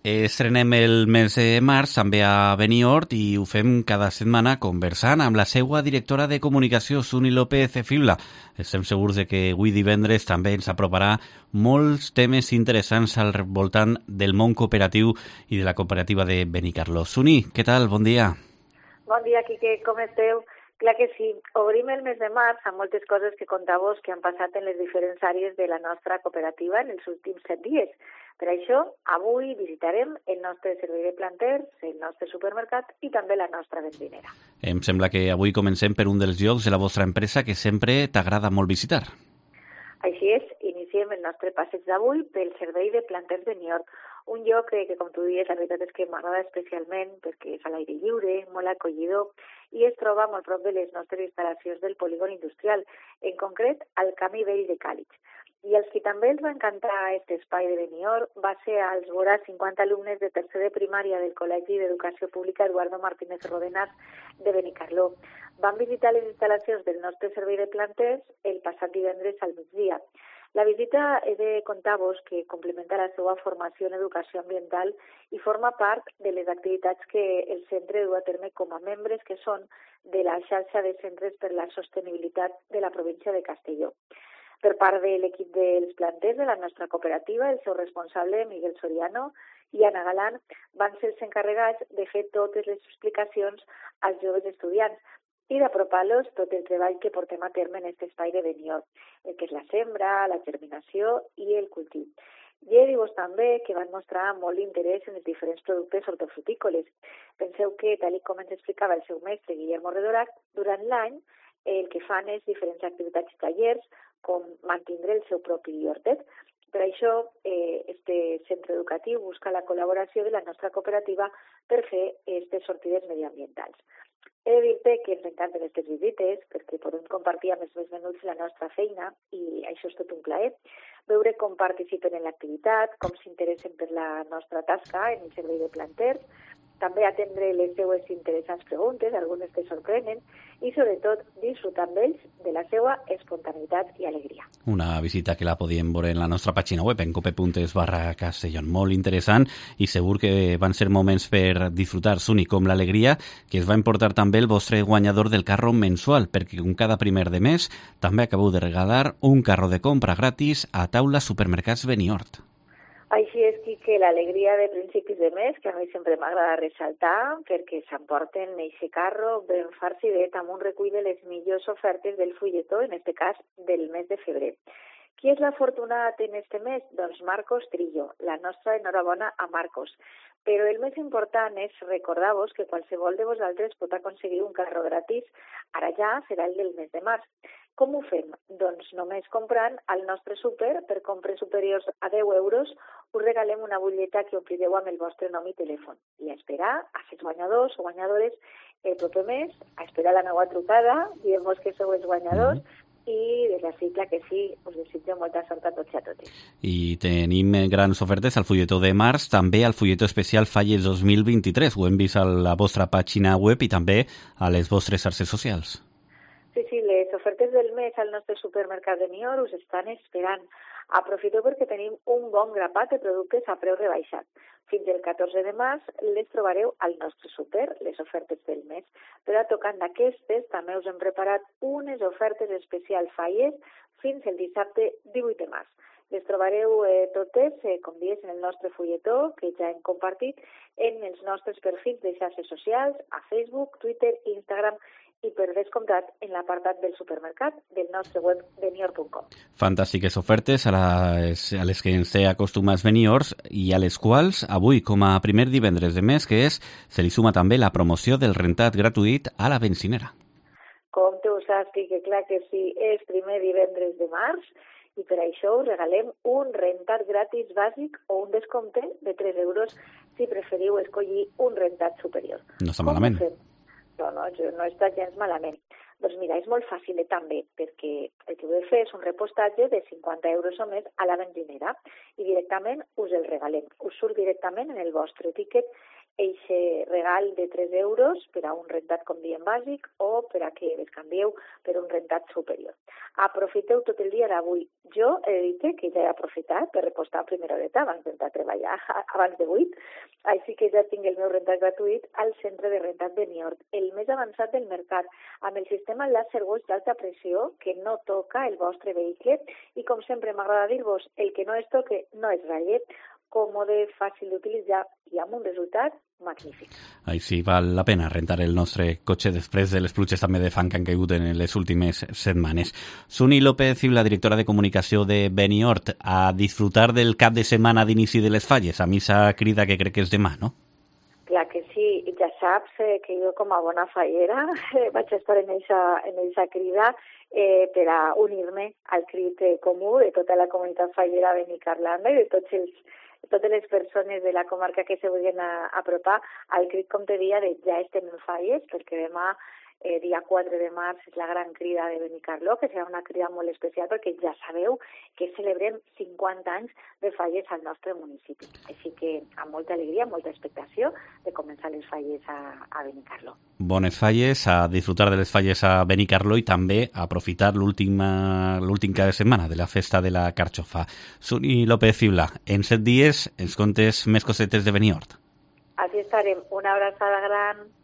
Estrenem el mes de març també a Benihort i ho fem cada setmana conversant amb la seva directora de comunicació, Suni López Fibla. Estem segurs de que avui divendres també ens aproparà molts temes interessants al voltant del món cooperatiu i de la cooperativa de Benicarló. Suni, què tal? Bon dia. Bon dia, Quique, com esteu? Clar que sí. Obrim el mes de març amb moltes coses que contar-vos que han passat en les diferents àrees de la nostra cooperativa en els últims 7 dies. Per això, avui visitarem el nostre servei de planters, el nostre supermercat i també la nostra benzinera. Em sembla que avui comencem per un dels llocs de la vostra empresa que sempre t'agrada molt visitar. Així és, iniciem el nostre passeig d'avui pel servei de planters de Benihort, un lloc que, com tu dius, la veritat és que m'agrada especialment perquè és a l'aire lliure, molt acollidor i es troba molt prop de les nostres instal·lacions del polígon industrial, en concret al Camí Vell de Càlig. I els que també els va encantar aquest espai de Benihort va ser als vora 50 alumnes de tercer de primària del Col·legi d'Educació Pública Eduardo Martínez Rodenàs de Benicarló. Van visitar les instal·lacions del nostre servei de planters el passat divendres al migdia. La visita he de contar-vos que complementa la seva formació en educació ambiental i forma part de les activitats que el centre du a terme com a membres que són de la xarxa de centres per la sostenibilitat de la província de Castelló. Per part de l'equip dels planters de la nostra cooperativa, el seu responsable, Miguel Soriano, i Anna Galán, van ser els encarregats de fer totes les explicacions als joves estudiants i d'apropar-los tot el treball que portem a terme en aquest espai de Benihort, el que és la sembra, la germinació i el cultiu. I he dit també que van mostrar molt interès en els diferents productes hortofrutícoles. Penseu que, tal com ens explicava el seu mestre, Guillermo Redorac, durant l'any el que fan és diferents activitats i tallers, com mantindre el seu propi hortet. Per això, este centre educatiu busca la col·laboració de la nostra cooperativa per fer aquestes sortides mediambientals. He de dir-te que ens encanten aquestes visites perquè podem compartir amb els més menuts la nostra feina i això és tot un plaer. Veure com participen en l'activitat, com s'interessen per la nostra tasca en el servei de planters, també atendre les seues interessants preguntes, algunes que sorprenen, i sobretot disfrutar amb ells de la seva espontaneïtat i alegria. Una visita que la podíem veure en la nostra pàgina web, en cope.es/Castellón. Molt interessant i segur que van ser moments per disfrutar, Suni, com l'alegria que es va emportar també el vostre guanyador del carro mensual, perquè com cada primer de mes també acabeu de regalar un carro de compra gratis a taula Supermercats Benihort. Així és que l'alegria de principis de mes, que a mi sempre m'agrada ressaltar, perquè s'emporten aquest carro ben farcidet amb un recull de les millors ofertes del fulletó, en aquest cas del mes de febrer. Qui és l'afortunat en este mes? Doncs Marcos Trillo, la nostra enhorabona a Marcos. Però el més important és recordar-vos que qualsevol de vosaltres pot aconseguir un carro gratis, ara ja serà el del mes de març. Com ho fem? Doncs només comprant al nostre súper, per compres superiors a 10 euros, us regalem una butlleta que omplireu amb el vostre nom i telèfon. I a esperar a ser guanyadors o guanyadores el proper mes, a esperar la nova trucada, diem-vos que sou els guanyadors, i des d'ací, clar que sí, us desitjo molta sort a tots i a totes. I tenim grans ofertes al fulletó de març, també al fulletó especial Falles 2023. Ho hem vist a la vostra pàgina web i també a les vostres xarxes socials. Sí, les ofertes del mes al nostre supermercat de Benihort us estan esperant. Aprofiteu perquè tenim un bon grapat de productes a preu rebaixat. Fins el 14 de març les trobareu al nostre súper, les ofertes del mes. Però tocant d'aquestes, també us hem preparat unes ofertes especials Falles fins el dissabte 18 de març. Les trobareu totes, com dius, en el nostre fulletó, que ja hem compartit, en els nostres perfils de xarxes socials, a Facebook, Twitter i Instagram, i per descomptat en l'apartat del supermercat del nostre web benihort.com. Fantàstiques ofertes a les que ens té acostumats Benihort i a les quals avui, com a primer divendres de mes que és, se li suma també la promoció del rentat gratuït a la benzinera. Com tu saps, que clar que sí, és primer divendres de març i per això us regalem un rentat gratis bàsic o un descompte de 3 euros si preferiu escollir un rentat superior. No està malament. No està gens malament. Doncs mira, és molt fàcil també, perquè el que heu de fer és un repostatge de 50 euros o més a la benzinera i directament us el regalem. Us surt directament en el vostre tiquet eixe regal de 3 euros per a un rentat, com diem, bàsic o per a que bescanvieu per un rentat superior. Aprofiteu tot el dia d'avui. Jo he de dir que ja he aprofitat per repostar a primera horeta abans d'entrar a treballar, abans de 8, així que ja tinc el meu rentat gratuït al centre de rentat de Niort, el més avançat del mercat, amb el sistema láser wash d'alta pressió que no toca el vostre vehicle i, com sempre m'agrada dir-vos, el que no es toque no es ralle, còmode, fàcil d'utilitzar i amb un resultat magnífic. Així val la pena rentar el nostre cotxe després de les pluges també de fang que han caigut en les últimes setmanes. Suni López i la directora de comunicació de Benihort, a disfrutar del cap de setmana d'inici de les falles, a missa crida que crec que és demà, no? Clar que sí, ja saps que jo com a bona fallera vaig estar en eixa crida per a unir-me al crit comú de tota la comunitat fallera de Benicarlanda i de totes les persones de la comarca que se vulguin apropar al crit, com te dia, de ja estem en falles, perquè demà, dia 4 de març, és la gran crida de Benicarló, que serà una crida molt especial perquè ja sabeu que celebrem 50 anys de falles al nostre municipi. Així que amb molta alegria, molta expectació de començar les falles a Benicarló. Bones falles, a disfrutar de les falles a Benicarló i també a aprofitar l'últim cada setmana de la festa de la Carxofa. Suni López Fibla, en 7 dies ens contes més cosetes de Benihort. Així estarem. Una abraçada gran.